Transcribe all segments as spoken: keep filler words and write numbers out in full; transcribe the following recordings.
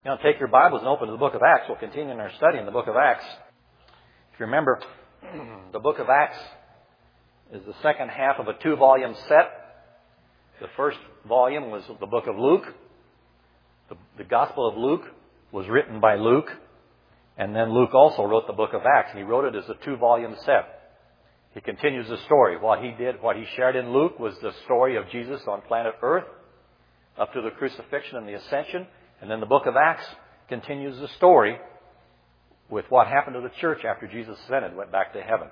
Now take your Bibles and open to the book of Acts. We'll continue in our study in the book of Acts. If you remember, the book of Acts is the second half of a two-volume set. The first volume was the book of Luke. The, the Gospel of Luke was written by Luke. And then Luke also wrote the book of Acts. And he wrote it as a two-volume set. He continues the story. What he did, what he shared in Luke was the story of Jesus on planet Earth up to the crucifixion and the ascension. And then the book of Acts continues the story with what happened to the church after Jesus ascended and went back to heaven.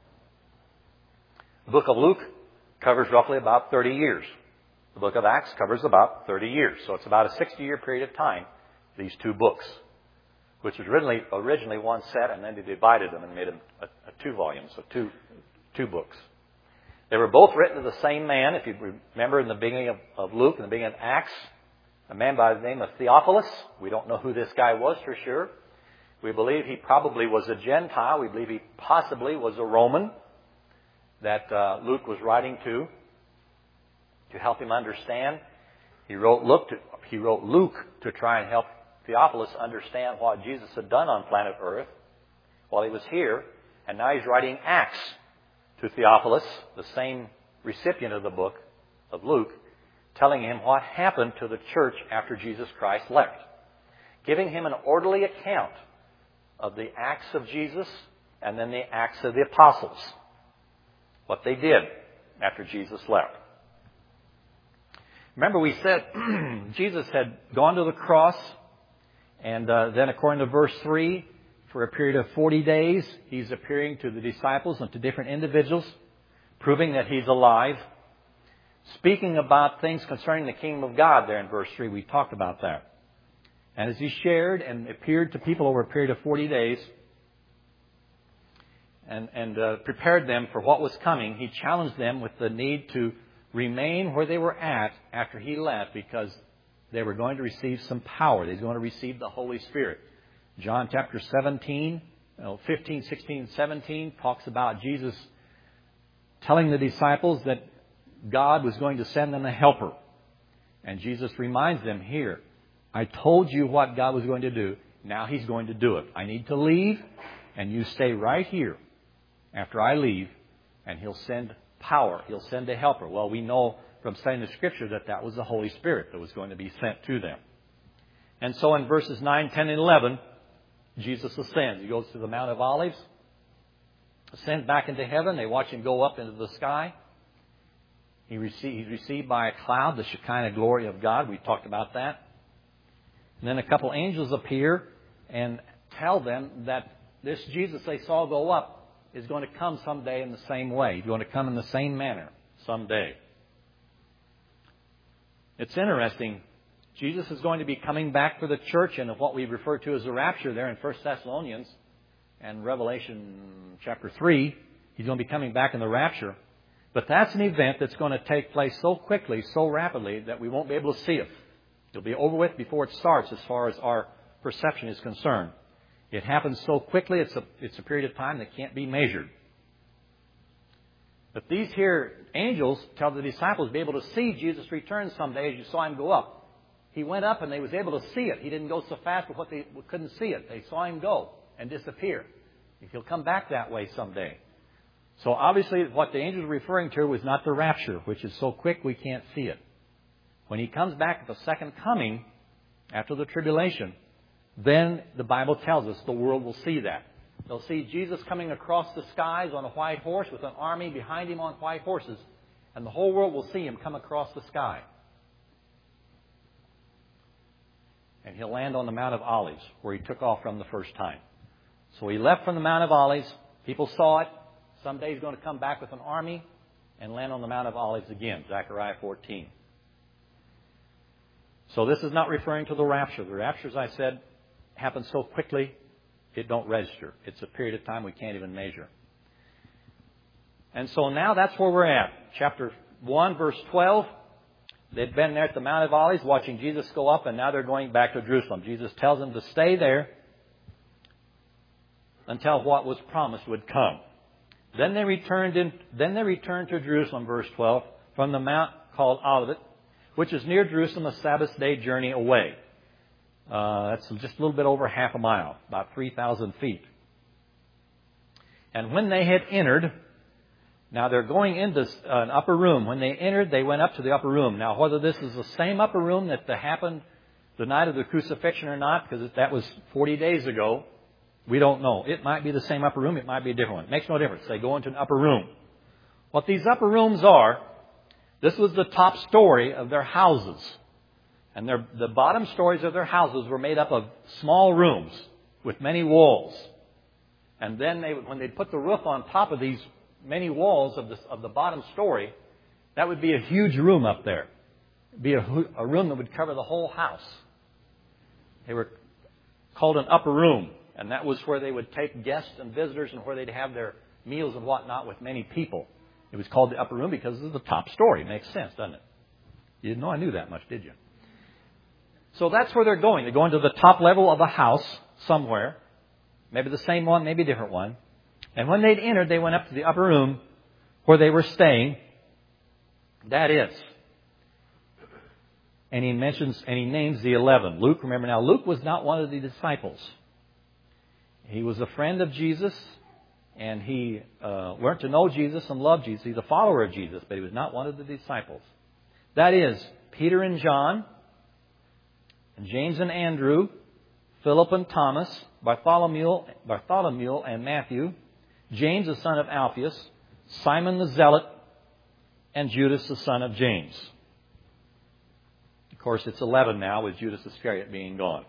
The book of Luke covers roughly about thirty years. The book of Acts covers about thirty years. So it's about a sixty-year period of time, these two books, which was originally, originally one set, and then they divided them and made them a, a two volumes, so two, two books. They were both written to the same man. If you remember in the beginning of, of Luke, in the beginning of Acts, a man by the name of Theophilus. We don't know who this guy was for sure. We believe he probably was a Gentile. We believe he possibly was a Roman that uh, Luke was writing to to help him understand. He wrote Luke to, he wrote Luke to try and help Theophilus understand what Jesus had done on planet Earth while he was here. And now he's writing Acts to Theophilus, the same recipient of the book of Luke, telling him what happened to the church after Jesus Christ left, giving him an orderly account of the acts of Jesus and then the acts of the apostles, what they did after Jesus left. Remember, we said Jesus had gone to the cross, and uh, then according to verse three, for a period of forty days, he's appearing to the disciples and to different individuals, proving that he's alive. Speaking about things concerning the kingdom of God there in verse three, we talked about that. And as he shared and appeared to people over a period of forty days and, and uh, prepared them for what was coming, he challenged them with the need to remain where they were at after he left, because they were going to receive some power. They were going to receive the Holy Spirit. John chapter seventeen, you know, fifteen, sixteen, seventeen talks about Jesus telling the disciples that God was going to send them a helper. And Jesus reminds them here, I told you what God was going to do. Now He's going to do it. I need to leave, and you stay right here after I leave, and He'll send power. He'll send a helper. Well, we know from studying the Scripture that that was the Holy Spirit that was going to be sent to them. And so in verses nine, ten, and eleven, Jesus ascends. He goes to the Mount of Olives, ascends back into heaven. They watch Him go up into the sky. He received, he's received by a cloud, the Shekinah glory of God. We talked about that. And then a couple angels appear and tell them that this Jesus they saw go up is going to come someday in the same way. He's going to come in the same manner someday. It's interesting. Jesus is going to be coming back for the church in what we refer to as the rapture there in First Thessalonians and Revelation chapter three. He's going to be coming back in the rapture. But that's an event that's going to take place so quickly, so rapidly, that we won't be able to see it. It'll be over with before it starts as far as our perception is concerned. It happens so quickly, it's a, it's a period of time that can't be measured. But these here angels tell the disciples to be able to see Jesus return someday as you saw Him go up. He went up and they was able to see it. He didn't go so fast but what they couldn't see it. They saw Him go and disappear. He'll come back that way someday. So obviously what the angels were referring to was not the rapture, which is so quick we can't see it. When He comes back at the second coming, after the tribulation, then the Bible tells us the world will see that. They'll see Jesus coming across the skies on a white horse with an army behind Him on white horses, and the whole world will see Him come across the sky. And He'll land on the Mount of Olives, where He took off from the first time. So He left from the Mount of Olives. People saw it. Someday He's going to come back with an army and land on the Mount of Olives again, Zechariah fourteen. So this is not referring to the rapture. The rapture, as I said, happens so quickly, it don't register. It's a period of time we can't even measure. And so now that's where we're at. Chapter one, verse twelve. They've been there at the Mount of Olives watching Jesus go up, and now they're going back to Jerusalem. Jesus tells them to stay there until what was promised would come. Then they returned in, then they returned to Jerusalem, verse twelve, from the mount called Olivet, which is near Jerusalem, a Sabbath day journey away. Uh, that's just a little bit over half a mile, about three thousand feet. And when they had entered, now they're going into an upper room. When they entered, they went up to the upper room. Now, whether this is the same upper room that happened the night of the crucifixion or not, because that was forty days ago, we don't know. It might be the same upper room. It might be a different one. It makes no difference. They go into an upper room. What these upper rooms are, this was the top story of their houses. And their, the bottom stories of their houses were made up of small rooms with many walls. And then they, when they put the roof on top of these many walls of the, of the bottom story, that would be a huge room up there. It would be a, a room that would cover the whole house. They were called an upper room. And that was where they would take guests and visitors and where they'd have their meals and whatnot with many people. It was called the upper room because it's the top story. Makes sense, doesn't it? You didn't know I knew that much, did you? So that's where they're going. They're going to the top level of a house somewhere. Maybe the same one, maybe a different one. And when they'd entered, they went up to the upper room where they were staying. That is. And he mentions, and he names the eleven. Luke, remember now, Luke was not one of the disciples. He was a friend of Jesus, and he uh, learned to know Jesus and love Jesus. He's a follower of Jesus, but he was not one of the disciples. That is, Peter and John, and James and Andrew, Philip and Thomas, Bartholomew, Bartholomew and Matthew, James the son of Alphaeus, Simon the Zealot, and Judas the son of James. Of course, it's eleven now, with Judas Iscariot being gone.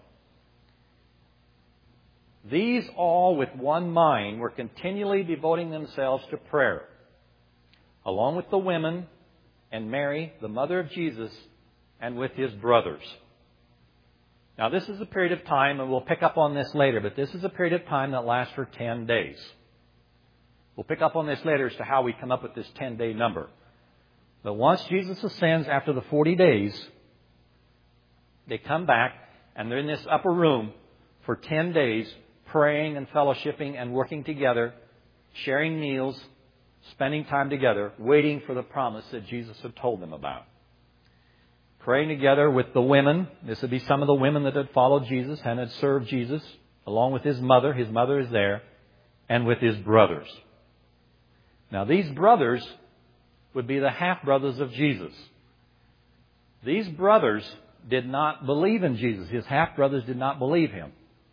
These all, with one mind, were continually devoting themselves to prayer, along with the women and Mary, the mother of Jesus, and with his brothers. Now, this is a period of time, and we'll pick up on this later, but this is a period of time that lasts for ten days. We'll pick up on this later as to how we come up with this ten-day number. But once Jesus ascends after the forty days, they come back, and they're in this upper room for ten days, praying and fellowshipping and working together, sharing meals, spending time together, waiting for the promise that Jesus had told them about. Praying together with the women. This would be some of the women that had followed Jesus and had served Jesus, along with his mother. His mother is there. And with his brothers. Now, these brothers would be the half-brothers of Jesus. These brothers did not believe in Jesus. His half-brothers did not believe him.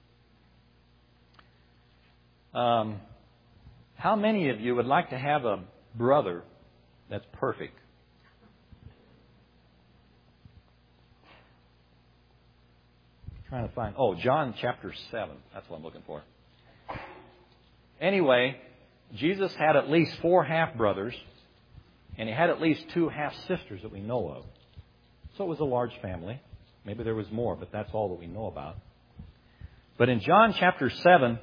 Um, how many of you would like to have a brother that's perfect? Trying to find, oh, John chapter seven. That's what I'm looking for. Anyway, Jesus had at least four half-brothers, and he had at least two half-sisters that we know of. So it was a large family. Maybe there was more, but that's all that we know about. But in John chapter seven,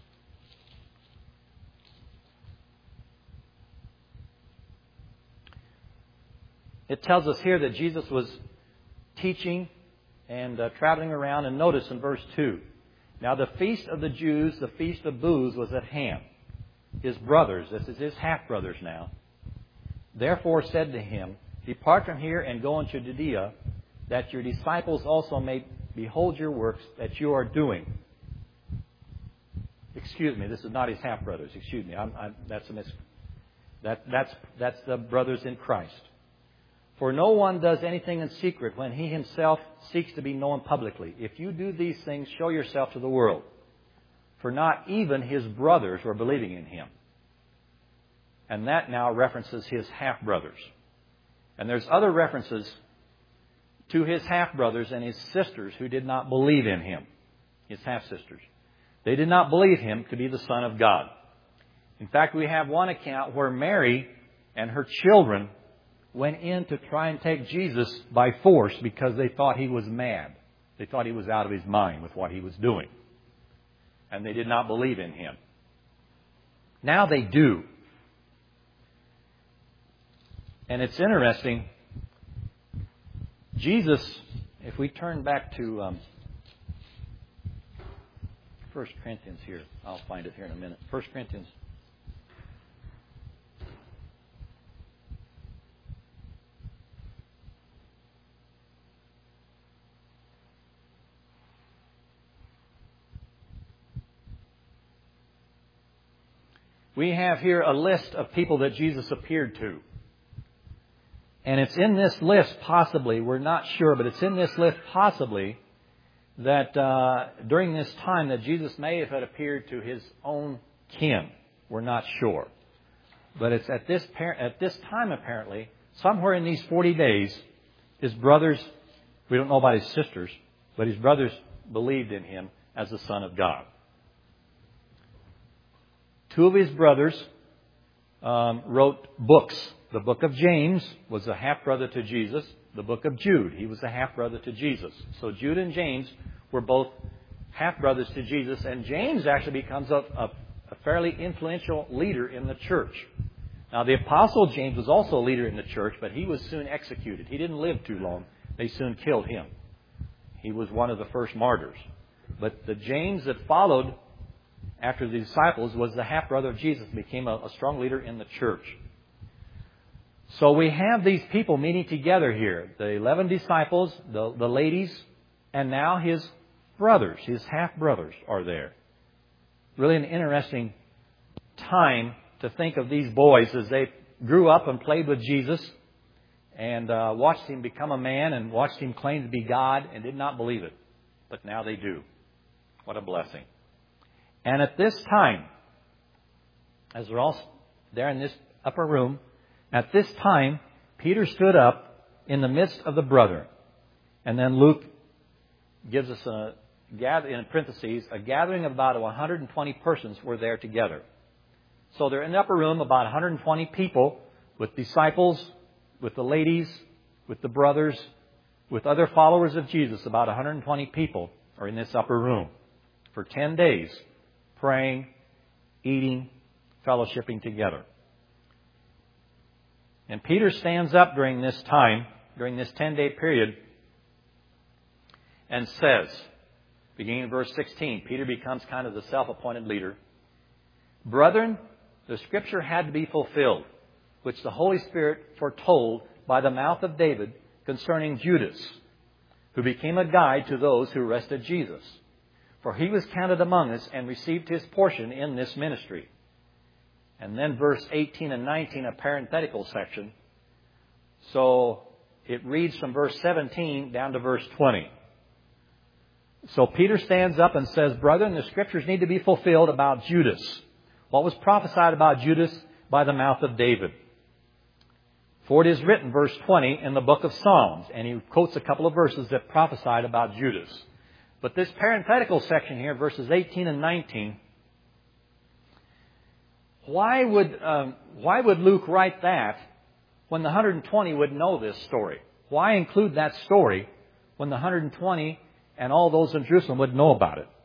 it tells us here that Jesus was teaching and uh, traveling around. And notice in verse two. Now the feast of the Jews, the feast of booths, was at hand. His brothers, this is his half-brothers now, therefore said to him, Depart from here and go into Judea, that your disciples also may behold your works that you are doing. Excuse me, this is not his half-brothers. Excuse me, I'm, I'm, that's a mis- that, that's, that's the brothers in Christ. For no one does anything in secret when he himself seeks to be known publicly. If you do these things, show yourself to the world. For not even his brothers were believing in him. And that now references his half-brothers. And there's other references to his half-brothers and his sisters who did not believe in him. His half-sisters. They did not believe him to be the Son of God. In fact, we have one account where Mary and her children went in to try and take Jesus by force because they thought he was mad. They thought he was out of his mind with what he was doing. And they did not believe in him. Now they do. And it's interesting. Jesus, if we turn back to um, First Corinthians here. I'll find it here in a minute. First Corinthians. we have here a list of people that Jesus appeared to. And it's in this list, possibly, we're not sure, but it's in this list, possibly, that uh, during this time that Jesus may have had appeared to His own kin. We're not sure. But it's at this par- at this time, apparently, somewhere in these forty days, His brothers, we don't know about His sisters, but His brothers believed in Him as the Son of God. Two of His brothers um, wrote books. The book of James was a half-brother to Jesus. The book of Jude, he was a half-brother to Jesus. So Jude and James were both half-brothers to Jesus. And James actually becomes a, a, a fairly influential leader in the church. Now, the Apostle James was also a leader in the church, but he was soon executed. He didn't live too long. They soon killed him. He was one of the first martyrs. But the James that followed after the disciples was the half-brother of Jesus and became a, a strong leader in the church. So we have these people meeting together here. The eleven disciples, the, the ladies, and now His brothers, His half-brothers are there. Really an interesting time to think of these boys as they grew up and played with Jesus and uh, watched Him become a man and watched Him claim to be God and did not believe it. But now they do. What a blessing. And at this time, as they're all there in this upper room, at this time, Peter stood up in the midst of the brethren. And then Luke gives us a gather in parentheses, a gathering of about one hundred twenty persons were there together. So they're in the upper room, about one hundred twenty people, with disciples, with the ladies, with the brothers, with other followers of Jesus. About one hundred twenty people are in this upper room for ten days, praying, eating, fellowshipping together. And Peter stands up during this time, during this ten-day period, and says, beginning in verse sixteen, Peter becomes kind of the self-appointed leader. Brethren, the Scripture had to be fulfilled, which the Holy Spirit foretold by the mouth of David concerning Judas, who became a guide to those who arrested Jesus. For he was counted among us and received his portion in this ministry. And then verse eighteen and nineteen, a parenthetical section. So it reads from verse seventeen down to verse twenty. So Peter stands up and says, Brethren, the Scriptures need to be fulfilled about Judas. What was prophesied about Judas by the mouth of David? For it is written, verse twenty, in the book of Psalms. And he quotes a couple of verses that prophesied about Judas. But this parenthetical section here, verses eighteen and nineteen, Why would um, why would Luke write that when the one hundred twenty would know this story? Why include that story when the one hundred twenty and all those in Jerusalem would know about it?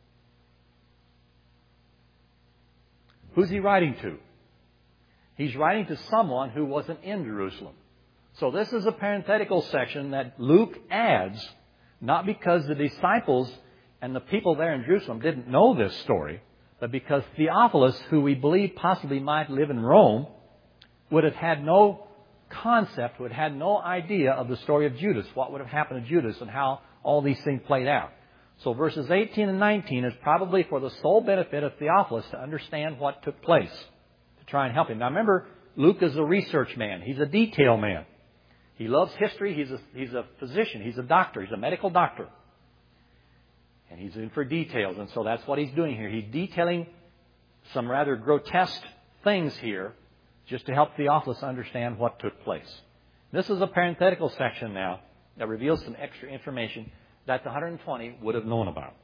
Who's he writing to? He's writing to someone who wasn't in Jerusalem. So this is a parenthetical section that Luke adds, not because the disciples and the people there in Jerusalem didn't know this story, but because Theophilus, who we believe possibly might live in Rome, would have had no concept, would have had no idea of the story of Judas, what would have happened to Judas and how all these things played out. So verses eighteen and nineteen is probably for the sole benefit of Theophilus to understand what took place, to try and help him. Now remember, Luke is a research man. He's a detail man. He loves history. He's a, he's a physician. He's a doctor. He's a medical doctor. And he's in for details. And so that's what he's doing here. He's detailing some rather grotesque things here just to help Theophilus understand what took place. This is a parenthetical section now that reveals some extra information that the one hundred twenty would have known about.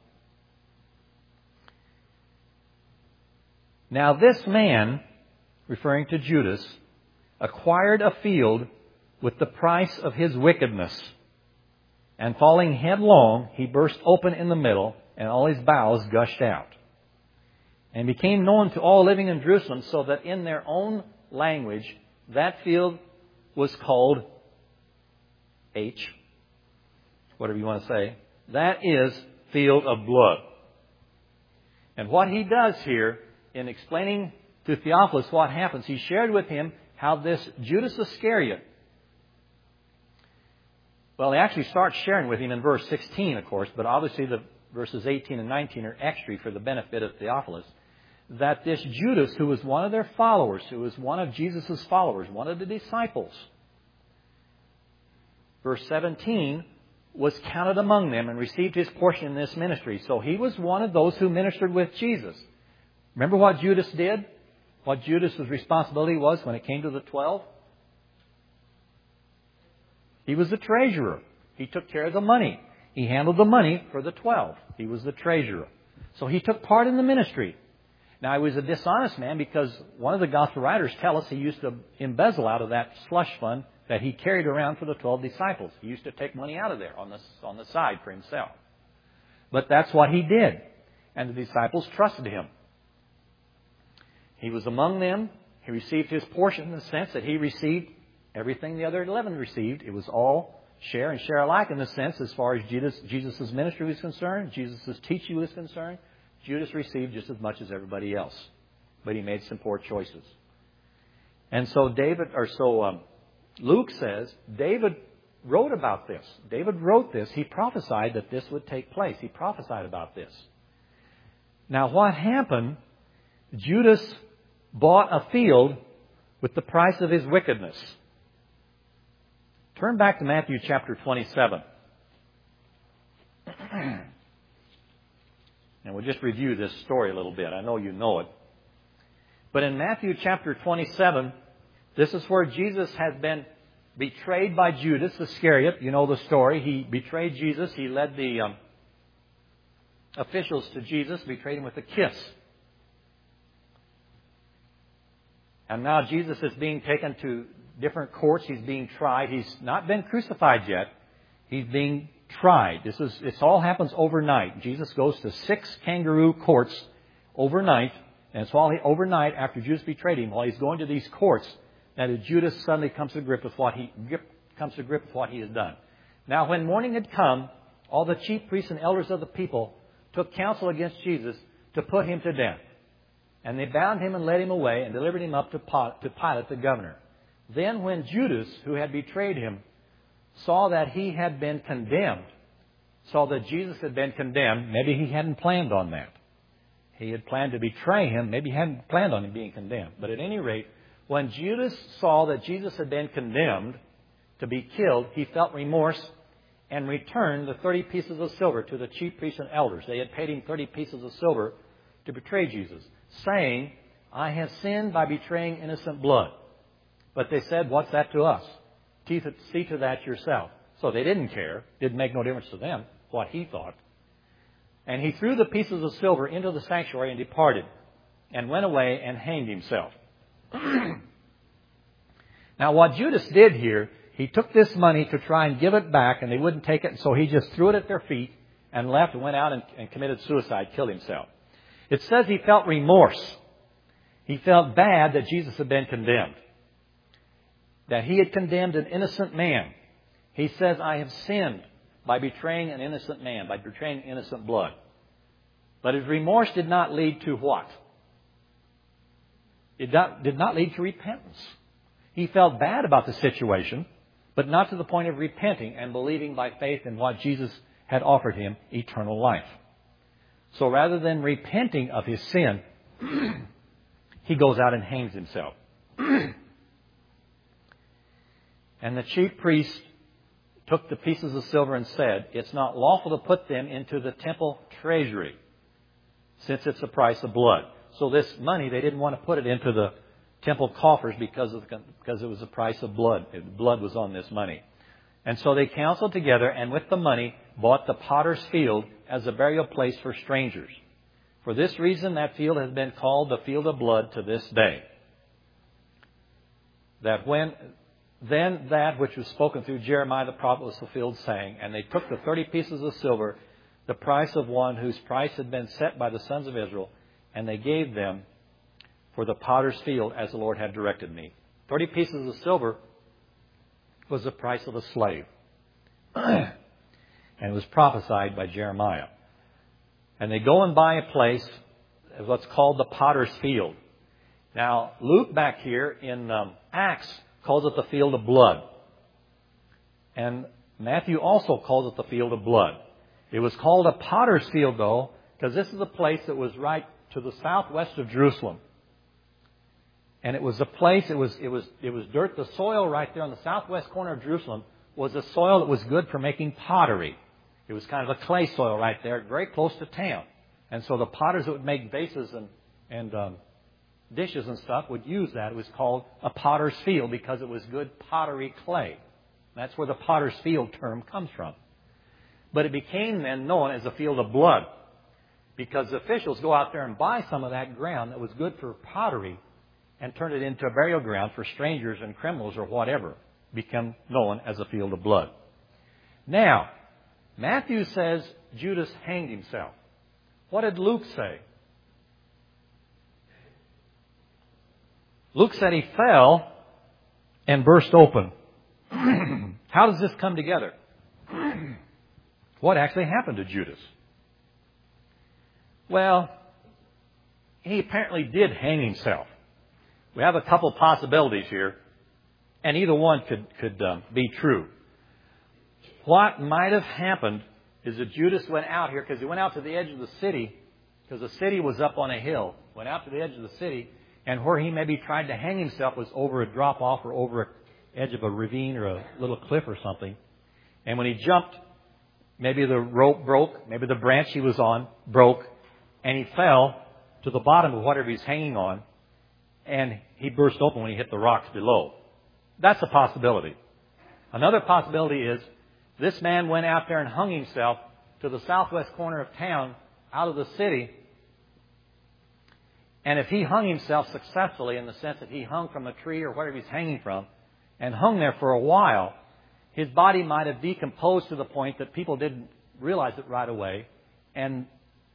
Now this man, referring to Judas, acquired a field with the price of his wickedness. And falling headlong, he burst open in the middle, and all his bowels gushed out. And became known to all living in Jerusalem, so that in their own language, that field was called H, whatever you want to say. That is field of blood. And what he does here, in explaining to Theophilus what happens, he shared with him how this Judas Iscariot, well, he actually starts sharing with him in verse sixteen, of course, but obviously the verses eighteen and nineteen are extra for the benefit of Theophilus. that this Judas, who was one of their followers, who was one of Jesus' followers, one of the disciples, verse seventeen, was counted among them and received his portion in this ministry. So he was one of those who ministered with Jesus. Remember what Judas did? What Judas' responsibility was when it came to the twelve? He was the treasurer. He took care of the money. He handled the money for the twelve. He was the treasurer. So he took part in the ministry. Now, he was a dishonest man because one of the gospel writers tell us he used to embezzle out of that slush fund that he carried around for the twelve disciples. He used to take money out of there on the, on the side for himself. But that's what he did. And the disciples trusted him. He was among them. He received his portion in the sense that he received everything the other eleven received. It was all share and share alike in the sense as far as Jesus, Jesus' ministry was concerned, Jesus' teaching was concerned. Judas received just as much as everybody else. But he made some poor choices. And so David, or so um, Luke says, David wrote about this. David wrote this. He prophesied that this would take place. He prophesied about this. Now what happened? Judas bought a field with the price of his wickedness. Turn back to Matthew chapter twenty-seven. And we'll just review this story a little bit. I know you know it. But in Matthew chapter twenty-seven, this is where Jesus has been betrayed by Judas Iscariot. You know the story. He betrayed Jesus. He led the um, officials to Jesus, betrayed him with a kiss. And now Jesus is being taken to different courts. He's being tried. He's not been crucified yet. He's being tried. This is, this all happens overnight. Jesus goes to six kangaroo courts overnight. And it's while he, overnight, after Judas betrayed him, while he's going to these courts, that Judas suddenly comes to grip with what he grip, comes to grip with what he has done. Now, when morning had come, all the chief priests and elders of the people took counsel against Jesus to put him to death. And they bound him and led him away and delivered him up to Pilate the governor. Then when Judas, who had betrayed him, saw that he had been condemned, saw that Jesus had been condemned, maybe he hadn't planned on that. He had planned to betray him. Maybe he hadn't planned on him being condemned. But at any rate, when Judas saw that Jesus had been condemned to be killed, he felt remorse and returned the thirty pieces of silver to the chief priests and elders. They had paid him thirty pieces of silver to betray Jesus, saying, I have sinned by betraying innocent blood. But they said, what's that to us? See to that yourself. So they didn't care. Didn't make no difference to them what he thought. And he threw the pieces of silver into the sanctuary and departed, and went away and hanged himself. Now what Judas did here, he took this money to try and give it back, and they wouldn't take it, so he just threw it at their feet and left and went out and, and committed suicide, killed himself. It says he felt remorse. He felt bad that Jesus had been condemned, that he had condemned an innocent man. He says, I have sinned by betraying an innocent man, by betraying innocent blood. But his remorse did not lead to what? It did not lead to repentance. He felt bad about the situation, but not to the point of repenting and believing by faith in what Jesus had offered him, eternal life. So rather than repenting of his sin, he goes out and hangs himself. And the chief priest took the pieces of silver and said, it's not lawful to put them into the temple treasury, since it's the price of blood. So this money, they didn't want to put it into the temple coffers because of because it was the price of blood. Blood was on this money. And so they counseled together and with the money bought the potter's field as a burial place for strangers. For this reason, that field has been called the field of blood to this day. That when then that which was spoken through Jeremiah the prophet was fulfilled, saying, and they took the thirty pieces of silver, the price of one whose price had been set by the sons of Israel, and they gave them for the potter's field as the Lord had directed me. Thirty pieces of silver was the price of a slave. And it was prophesied by Jeremiah. And they go and buy a place, what's called the potter's field. Now, Luke back here in um, Acts calls it the field of blood. And Matthew also calls it the field of blood. It was called a potter's field, though, because this is a place that was right to the southwest of Jerusalem. And it was a place, it was, it was, it was dirt. The soil right there on the southwest corner of Jerusalem was a soil that was good for making pottery. It was kind of a clay soil right there, very close to town. And so the potters that would make vases and, and um, dishes and stuff would use that. It was called a potter's field because it was good pottery clay. That's where the potter's field term comes from. But it became then known as a field of blood because the officials go out there and buy some of that ground that was good for pottery and turn it into a burial ground for strangers and criminals or whatever. Become known as a field of blood. Now, Matthew says Judas hanged himself. What did Luke say? Luke said he fell and burst open. How does this come together? What actually happened to Judas? Well, he apparently did hang himself. We have a couple possibilities here, and either one could, could uh, be true. What might have happened is that Judas went out here because he went out to the edge of the city because the city was up on a hill. Went out to the edge of the city, and where he maybe tried to hang himself was over a drop-off or over the edge of a ravine or a little cliff or something. And when he jumped, maybe the rope broke, maybe the branch he was on broke, and he fell to the bottom of whatever he's hanging on, and he burst open when he hit the rocks below. That's a possibility. Another possibility is this man went out there and hung himself to the southwest corner of town out of the city. And if he hung himself successfully in the sense that he hung from a tree or wherever he's hanging from and hung there for a while, his body might have decomposed to the point that people didn't realize it right away. And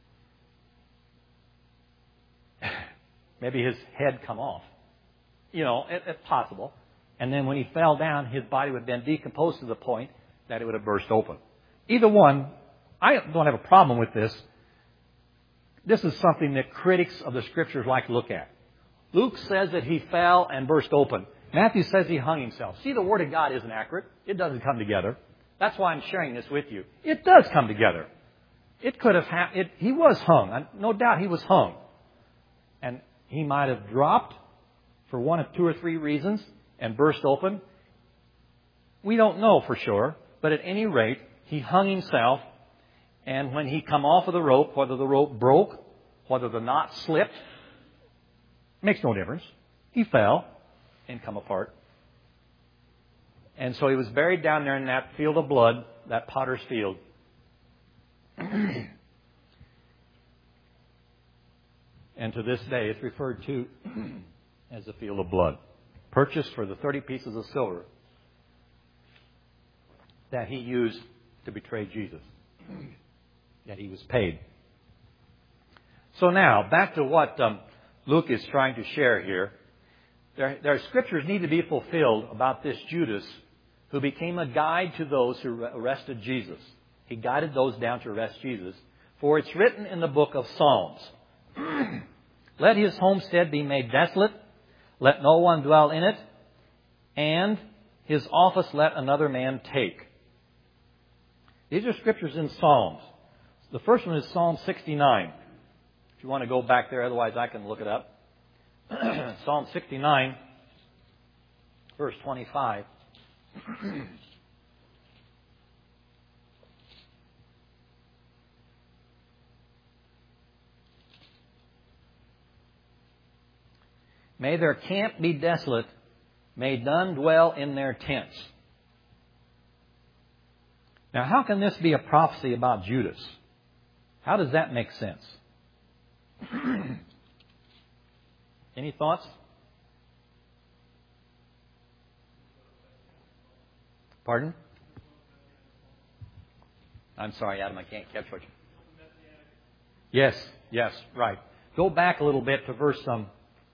maybe his head come off. You know, it, it's possible. And then when he fell down, his body would then decompose to the point that it would have burst open. Either one, I don't have a problem with this. This is something that critics of the Scriptures like to look at. Luke says that he fell and burst open. Matthew says he hung himself. See, the Word of God isn't accurate. It doesn't come together. That's why I'm sharing this with you. It does come together. It could have happened. He was hung. No doubt he was hung. And he might have dropped for one of two or three reasons and burst open. We don't know for sure. But at any rate, he hung himself. And when he come off of the rope, whether the rope broke, whether the knot slipped, makes no difference. He fell and come apart. And so he was buried down there in that field of blood, that potter's field. And to this day, it's referred to as the field of blood. Purchased for the thirty pieces of silver that he used to betray Jesus. That he was paid. So now, back to what um, Luke is trying to share here. There, there are scriptures need to be fulfilled about this Judas who became a guide to those who arrested Jesus. He guided those down to arrest Jesus. For it's written in the book of Psalms, let his homestead be made desolate, let no one dwell in it, and his office let another man take. These are scriptures in Psalms. The first one is Psalm sixty-nine. If you want to go back there, otherwise I can look it up. Psalm sixty-nine, verse twenty-five. May their camp be desolate, may none dwell in their tents. Now, how can this be a prophecy about Judas? How does that make sense? Any thoughts? Pardon? I'm sorry, Adam, I can't catch what you... Yes, yes, right. Go back a little bit to verse... Um,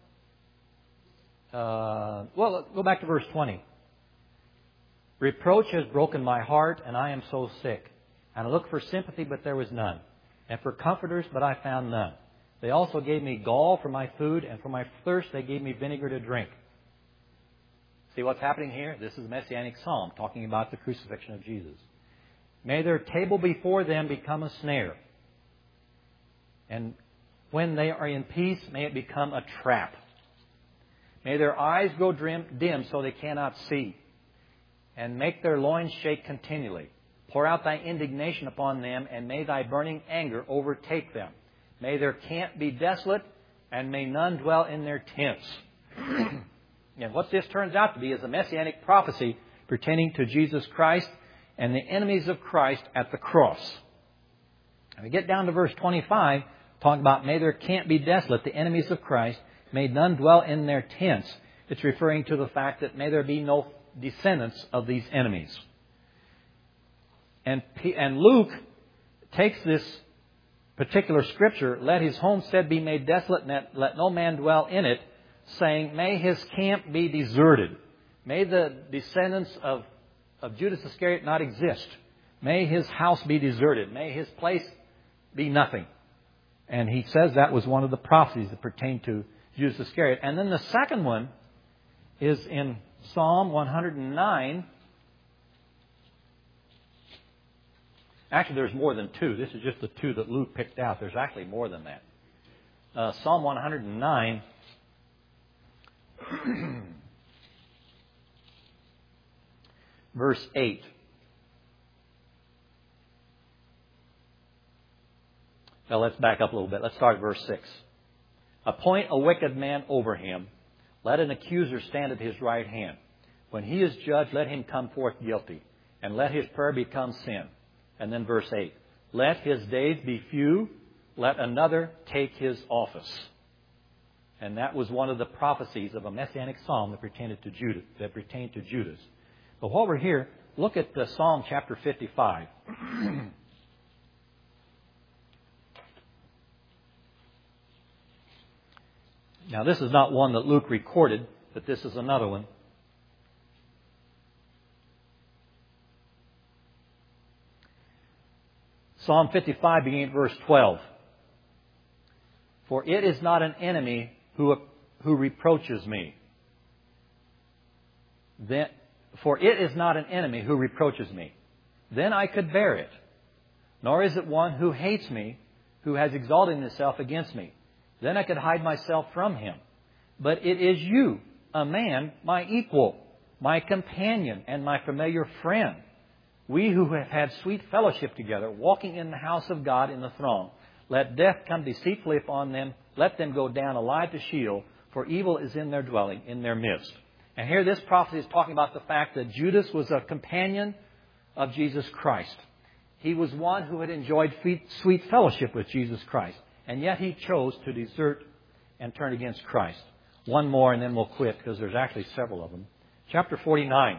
uh, well, go back to verse twenty. Reproach has broken my heart, and I am so sick. And I looked for sympathy, but there was none. And for comforters, but I found none. They also gave me gall for my food, and for my thirst they gave me vinegar to drink. See what's happening here? This is a Messianic psalm talking about the crucifixion of Jesus. May their table before them become a snare. And When they are in peace, may it become a trap. May their eyes grow dim so they cannot see, and make their loins shake continually. Pour out thy indignation upon them, and may thy burning anger overtake them. May their camp be desolate, and may none dwell in their tents. And what this turns out to be is a messianic prophecy pertaining to Jesus Christ and the enemies of Christ at the cross. And we get down to verse twenty-five, talking about may their camp be desolate, the enemies of Christ, may none dwell in their tents. It's referring to the fact that may there be no descendants of these enemies. And, and Luke takes this particular scripture, let his homestead be made desolate, and let no man dwell in it, saying, may his camp be deserted. May the descendants of, of Judas Iscariot not exist. May his house be deserted. May his place be nothing. And he says that was one of the prophecies that pertained to Judas Iscariot. And then the second one is in Psalm one hundred nine. Actually, there's more than two. This is just the two that Luke picked out. There's actually more than that. Uh, Psalm one hundred nine. Verse eight. Now let's back up a little bit. Let's start at verse six. Appoint a wicked man over him. Let an accuser stand at his right hand. When he is judged, let him come forth guilty, and let his prayer become sin. And then verse eight. Let his days be few. Let another take his office. And that was one of the prophecies of a messianic psalm that pertained to Judas. That pertained to Judas. But while we're here, look at the Psalm chapter fifty-five. Now, this is not one that Luke recorded, but this is another one. Psalm fifty-five, beginning at verse twelve. For it is not an enemy who, who reproaches me. Then, for it is not an enemy who reproaches me. Then I could bear it. Nor is it one who hates me, who has exalted himself against me. Then I could hide myself from him. But it is you, a man, my equal, my companion, and my familiar friend. We who have had sweet fellowship together, walking in the house of God in the throng. Let death come deceitfully upon them. Let them go down alive to Sheol, for evil is in their dwelling, in their midst. And here this prophecy is talking about the fact that Judas was a companion of Jesus Christ. He was one who had enjoyed sweet fellowship with Jesus Christ. And yet he chose to desert and turn against Christ. One more and then we'll quit, because there's actually several of them. Chapter forty-nine.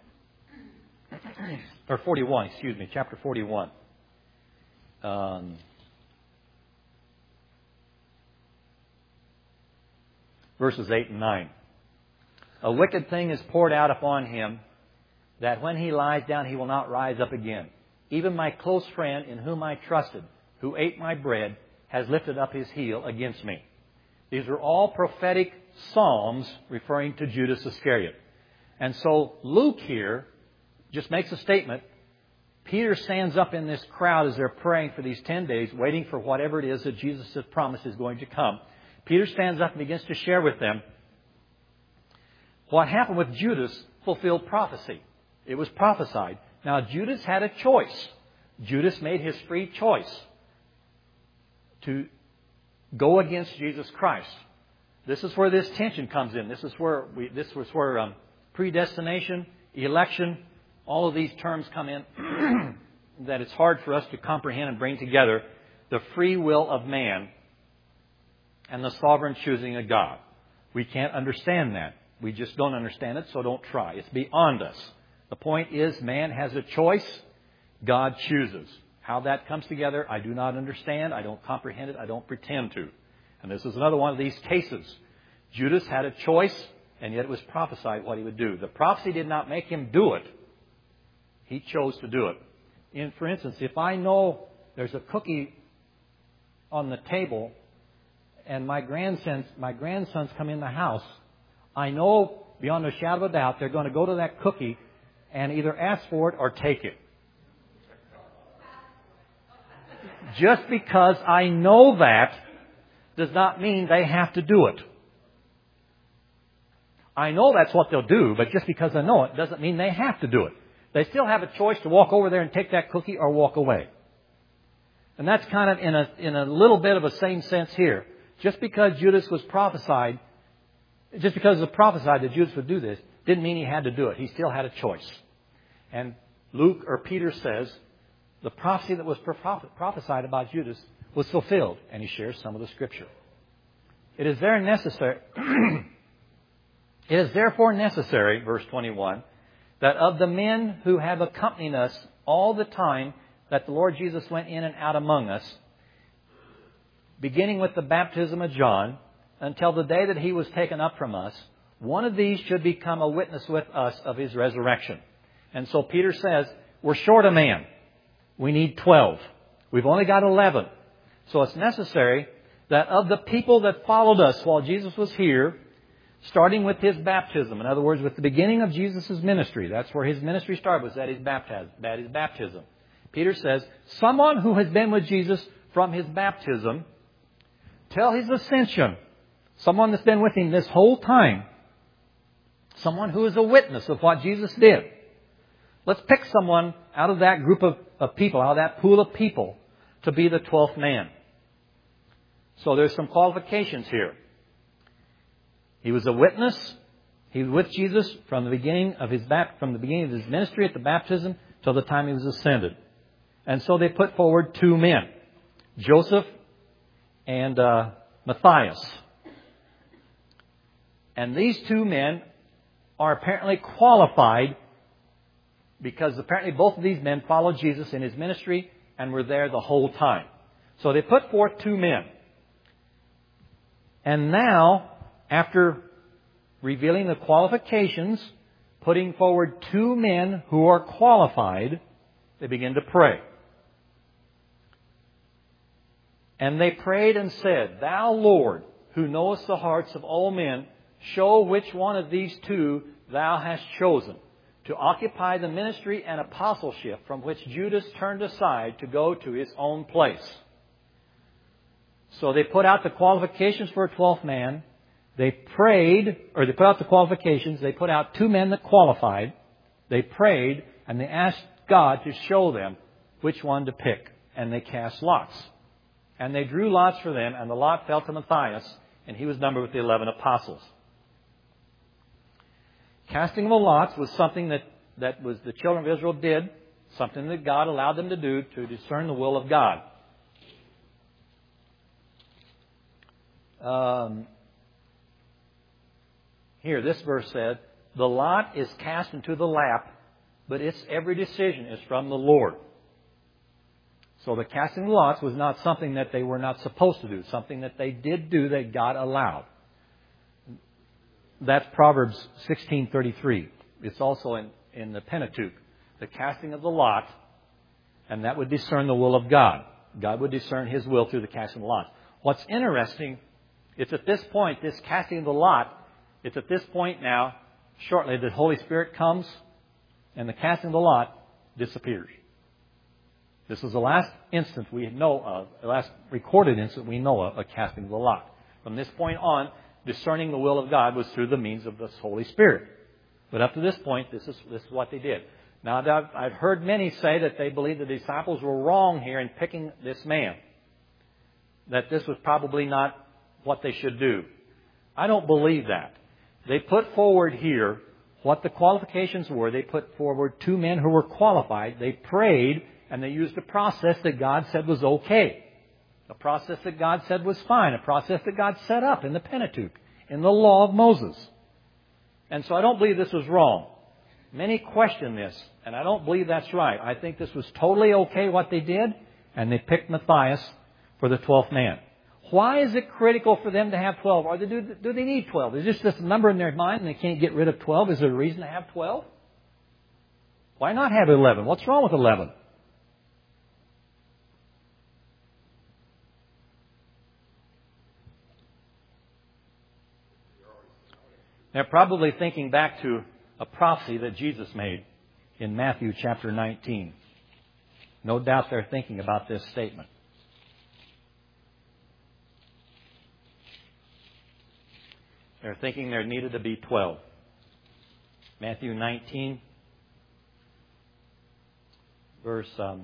Or forty-one, excuse me. Chapter forty-one. Um, verses eight and nine. A wicked thing is poured out upon him, that when he lies down he will not rise up again. Even my close friend, in whom I trusted, who ate my bread, has lifted up his heel against me. These are all prophetic psalms referring to Judas Iscariot. And so Luke here just makes a statement. Peter stands up in this crowd as they're praying for these ten days, waiting for whatever it is that Jesus has promised is going to come. Peter stands up and begins to share with them what happened with Judas fulfilled prophecy. It was prophesied. Now, Judas had a choice. Judas made his free choice to go against Jesus Christ. This is where this tension comes in. This is where we, this was where um, predestination, election, all of these terms come in that it's hard for us to comprehend and bring together the free will of man and the sovereign choosing of God. We can't understand that. We just don't understand it, so don't try. It's beyond us. The point is, man has a choice. God chooses. How that comes together, I do not understand. I don't comprehend it. I don't pretend to. And this is another one of these cases. Judas had a choice, and yet it was prophesied what he would do. The prophecy did not make him do it. He chose to do it. In, for instance, if I know there's a cookie on the table and my grandsons, my grandsons come in the house, I know beyond a shadow of a doubt they're going to go to that cookie and either ask for it or take it. Just because I know that does not mean they have to do it. I know that's what they'll do, but just because I know it doesn't mean they have to do it. They still have a choice to walk over there and take that cookie or walk away. And that's kind of in a, in a little bit of a same sense here. Just because Judas was prophesied, just because it was prophesied that Judas would do this, didn't mean he had to do it. He still had a choice. And Luke or Peter says the prophecy that was prophesied about Judas was fulfilled. And he shares some of the Scripture. It is very necessary... It is therefore necessary, verse twenty-one, that of the men who have accompanied us all the time that the Lord Jesus went in and out among us, beginning with the baptism of John, until the day that he was taken up from us, one of these should become a witness with us of his resurrection. And so Peter says, we're short a man. We need twelve. We've only got eleven. So it's necessary that of the people that followed us while Jesus was here, starting with his baptism, in other words, with the beginning of Jesus' ministry, that's where his ministry started, was at his baptism. Peter says, someone who has been with Jesus from his baptism till his ascension, someone that's been with him this whole time, someone who is a witness of what Jesus did. Let's pick someone out of that group of, of people, out of that pool of people, to be the twelfth man. So there's some qualifications here. He was a witness. He was with Jesus from the beginning of his from the beginning of his ministry at the baptism till the time he was ascended. And so they put forward two men, Joseph and uh, Matthias. And these two men are apparently qualified because apparently both of these men followed Jesus in his ministry and were there the whole time. So they put forth two men. And now, after revealing the qualifications, putting forward two men who are qualified, they begin to pray. And they prayed and said, Thou, Lord, who knowest the hearts of all men, show which one of these two Thou hast chosen to occupy the ministry and apostleship from which Judas turned aside to go to his own place. So they put out the qualifications for a twelfth man. They prayed, or they put out the qualifications. They put out two men that qualified. They prayed, and they asked God to show them which one to pick. And they cast lots. And they drew lots for them, and the lot fell to Matthias, and he was numbered with the eleven apostles. Casting of the lots was something that, that was the children of Israel did, something that God allowed them to do to discern the will of God. Um, here, this verse said, the lot is cast into the lap, but its every decision is from the Lord. So the casting of the lots was not something that they were not supposed to do, something that they did do that God allowed. That's Proverbs sixteen thirty-three. It's also in, in the Pentateuch. The casting of the lot, and that would discern the will of God. God would discern His will through the casting of the lot. What's interesting, it's at this point, this casting of the lot, it's at this point now, shortly, the Holy Spirit comes, and the casting of the lot disappears. This is the last instance we know of, the last recorded instance we know of, a casting of the lot. From this point on, discerning the will of God was through the means of the Holy Spirit. But up to this point, this is, this is what they did. Now, I've, I've heard many say that they believe the disciples were wrong here in picking this man. That this was probably not what they should do. I don't believe that. They put forward here what the qualifications were. They put forward two men who were qualified. They prayed, and they used a process that God said was okay. A process that God said was fine. A process that God set up in the Pentateuch, in the law of Moses. And so I don't believe this was wrong. Many question this, and I don't believe that's right. I think this was totally okay what they did, and they picked Matthias for the twelfth man. Why is it critical for them to have twelve? Or do, do they need twelve? Is this just a number in their mind and they can't get rid of twelve? Is there a reason to have twelve? Why not have eleven? What's wrong with eleven? They're probably thinking back to a prophecy that Jesus made in Matthew chapter nineteen. No doubt they're thinking about this statement. They're thinking there needed to be twelve. Matthew nineteen, verse um,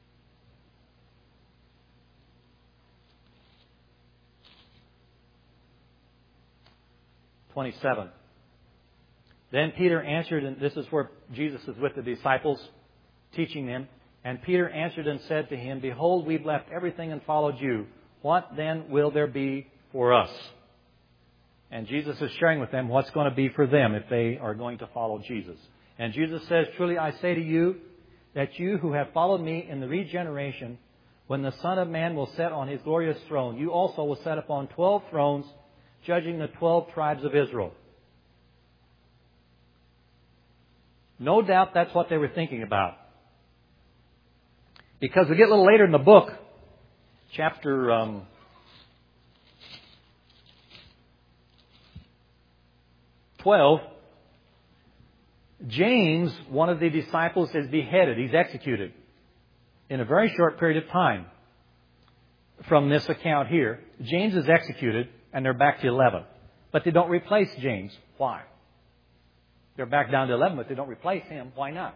twenty-seven. Then Peter answered, and this is where Jesus is with the disciples, teaching them. And Peter answered and said to him, Behold, we've left everything and followed you. What then will there be for us? And Jesus is sharing with them what's going to be for them if they are going to follow Jesus. And Jesus says, Truly I say to you, that you who have followed me in the regeneration, when the Son of Man will sit on his glorious throne, you also will sit upon twelve thrones, judging the twelve tribes of Israel. No doubt that's what they were thinking about. Because we get a little later in the book, chapter um, twelve, James, one of the disciples, is beheaded. He's executed in a very short period of time from this account here. James is executed, and they're back to eleven. But they don't replace James. Why? They're back down to eleven, but they don't replace him. Why not?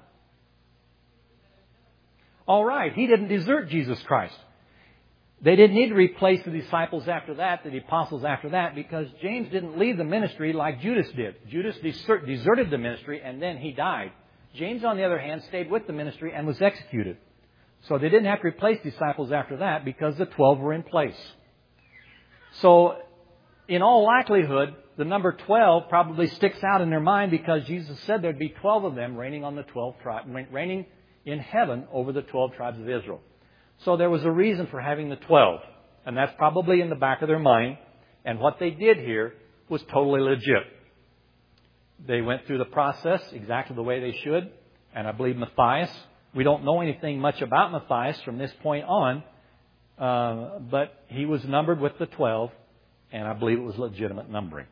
All right, he didn't desert Jesus Christ. They didn't need to replace the disciples after that, the apostles after that, because James didn't leave the ministry like Judas did. Judas desert, deserted the ministry, and then he died. James, on the other hand, stayed with the ministry and was executed. So they didn't have to replace disciples after that because the twelve were in place. So, in all likelihood, the number twelve probably sticks out in their mind because Jesus said there'd be twelve of them reigning on the twelve tribes, reigning in heaven over the twelve tribes of Israel. So there was a reason for having the twelve. And that's probably in the back of their mind. And what they did here was totally legit. They went through the process exactly the way they should. And I believe Matthias, we don't know anything much about Matthias from this point on. Uh, but he was numbered with the twelve. And I believe it was legitimate numbering.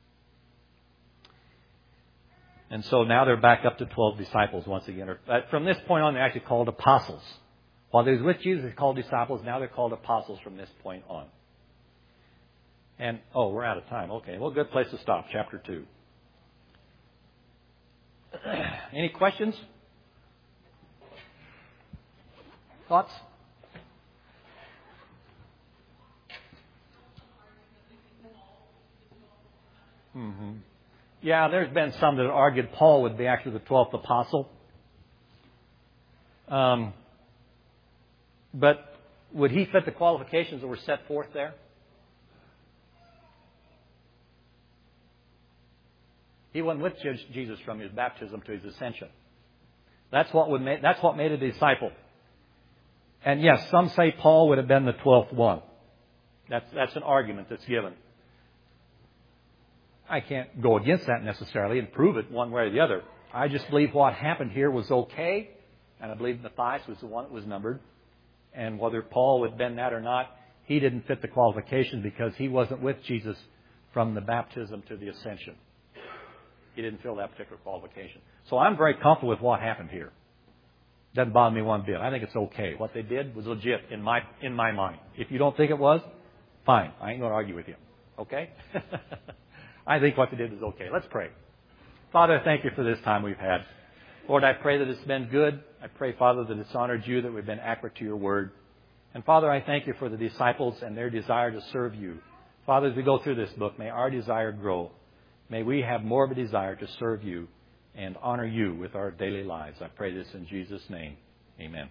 And so now they're back up to twelve disciples once again. From this point on, they're actually called apostles. While they was with Jesus, they're called disciples. Now they're called apostles from this point on. And, oh, we're out of time. Okay, well, good place to stop. Chapter two. Any questions? Thoughts? Mm-hmm. Yeah, there's been some that argued Paul would be actually the twelfth apostle. Um, but would he fit the qualifications that were set forth there? He wasn't with Jesus from his baptism to his ascension. That's what would make, that's what made a disciple. And yes, some say Paul would have been the twelfth one. That's, that's an argument that's given. I can't go against that necessarily and prove it one way or the other. I just believe what happened here was okay. And I believe Matthias was the one that was numbered. And whether Paul would have been that or not, he didn't fit the qualifications because he wasn't with Jesus from the baptism to the ascension. He didn't fill that particular qualification. So I'm very comfortable with what happened here. Doesn't bother me one bit. I think it's okay. What they did was legit in my in my mind. If you don't think it was, fine. I ain't going to argue with you. Okay? I think what they did was okay. Let's pray. Father, thank you for this time we've had. Lord, I pray that it's been good. I pray, Father, that it's honored you, that we've been accurate to your word. And Father, I thank you for the disciples and their desire to serve you. Father, as we go through this book, may our desire grow. May we have more of a desire to serve you and honor you with our daily lives. I pray this in Jesus' name. Amen.